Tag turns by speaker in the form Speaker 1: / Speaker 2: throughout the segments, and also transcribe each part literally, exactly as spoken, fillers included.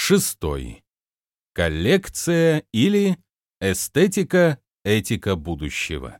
Speaker 1: Шестой. Коллекция или эстетика, этика будущего.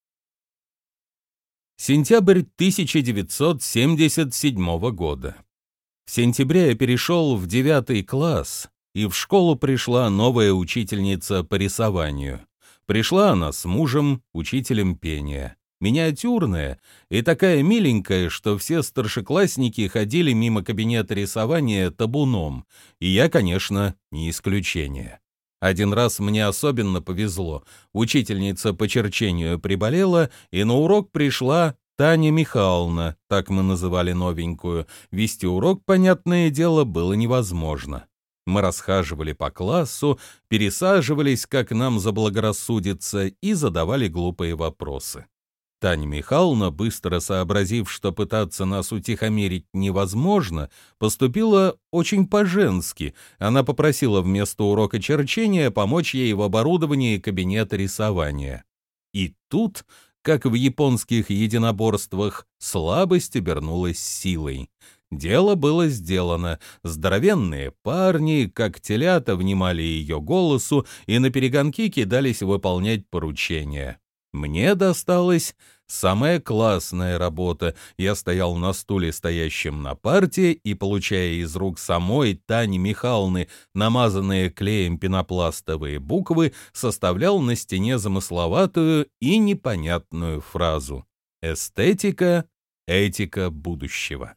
Speaker 1: Сентябрь тысяча девятьсот семьдесят седьмого года. В сентябре я перешел в девятый класс, и в школу пришла новая учительница по рисованию. Пришла она с мужем, учителем пения. Миниатюрная и такая миленькая, что все старшеклассники ходили мимо кабинета рисования табуном, и я, конечно, не исключение. Один раз мне особенно повезло. Учительница по черчению приболела, и на урок пришла Таня Михайловна, так мы называли новенькую. Вести урок, понятное дело, было невозможно. Мы расхаживали по классу, пересаживались, как нам заблагорассудится, и задавали глупые вопросы. Таня Михайловна, быстро сообразив, что пытаться нас утихомирить невозможно, поступила очень по-женски. Она попросила вместо урока черчения помочь ей в оборудовании кабинета рисования. И тут, как в японских единоборствах, слабость обернулась силой. Дело было сделано. Здоровенные парни, как телята, внимали ее голосу и наперегонки кидались выполнять поручения. Мне досталась самая классная работа. Я стоял на стуле, стоящем на парте, и, получая из рук самой Тани Михайловны намазанные клеем пенопластовые буквы, составлял на стене замысловатую и непонятную фразу: «Эстетика, этика будущего».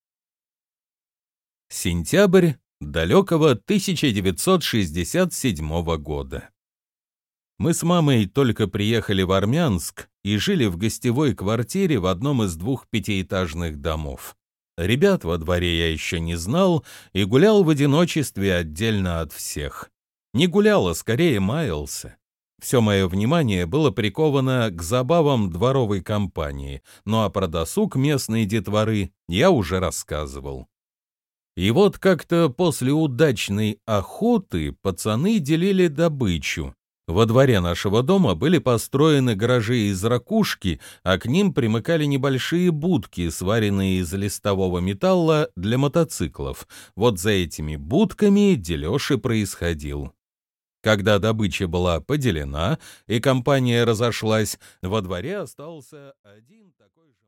Speaker 1: Сентябрь далекого тысяча девятьсот шестьдесят седьмого года. Мы с мамой только приехали в Армянск и жили в гостевой квартире в одном из двух пятиэтажных домов. Ребят во дворе я еще не знал и гулял в одиночестве отдельно от всех. Не гулял, а скорее маялся. Все мое внимание было приковано к забавам дворовой компании, ну а про досуг местной детворы я уже рассказывал. И вот как-то после удачной охоты пацаны делили добычу. Во дворе нашего дома были построены гаражи из ракушки, а к ним примыкали небольшие будки, сваренные из листового металла для мотоциклов. Вот за этими будками дележ и происходил. Когда добыча была поделена и компания разошлась, во дворе остался один такой же...